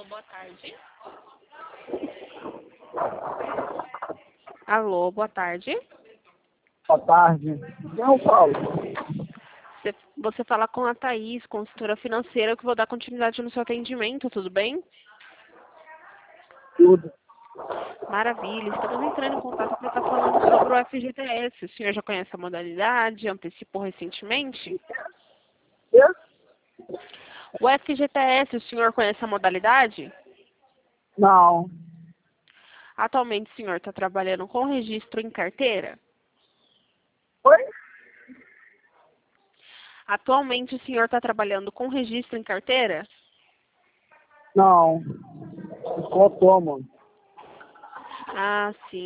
boa tarde. Alô, boa tarde. Boa tarde. Quem eu falo? Você fala com a Thaís, consultora financeira, que vou dar continuidade no seu atendimento, tudo bem? Tudo. Maravilha, estamos entrando em contato para estar falando sobre o FGTS. O senhor já conhece a modalidade, antecipou recentemente? Eu? O FGTS, o senhor conhece a modalidade? Não. Atualmente o senhor está trabalhando com registro em carteira? Oi? Atualmente o senhor está trabalhando com registro em carteira? Não. Autônomo. Ah, sim.